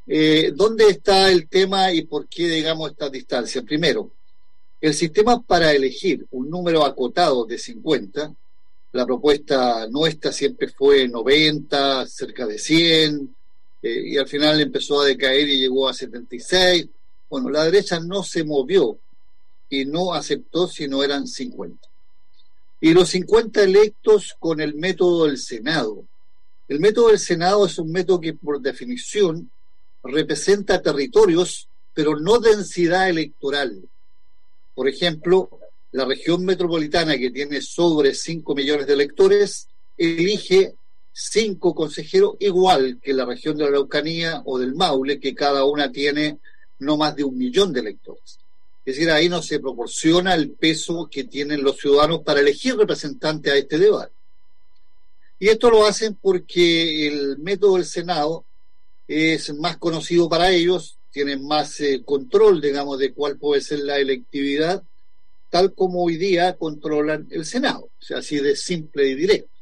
¿Dónde está el tema y por qué, digamos, estas distancias? Primero, el sistema para elegir un número acotado de 50, la propuesta nuestra siempre fue 90, cerca de 100, y al final empezó a decaer y llegó a 76. Bueno, la derecha no se movió y no aceptó si no eran 50. Y los 50 electos con el método del Senado. El método del Senado es un método que por definición representa territorios, pero no densidad electoral. Por ejemplo, la región metropolitana, que tiene sobre 5 millones de electores, elige 5 consejeros, igual que la región de la Araucanía o del Maule, que cada una tiene no más de 1 millón de electores. Es decir, ahí no se proporciona el peso que tienen los ciudadanos para elegir representantes a este debate. Y esto lo hacen porque el método del Senado es más conocido para ellos, tienen más control, digamos, de cuál puede ser la electividad, tal como hoy día controlan el Senado, o sea, así de simple y directo.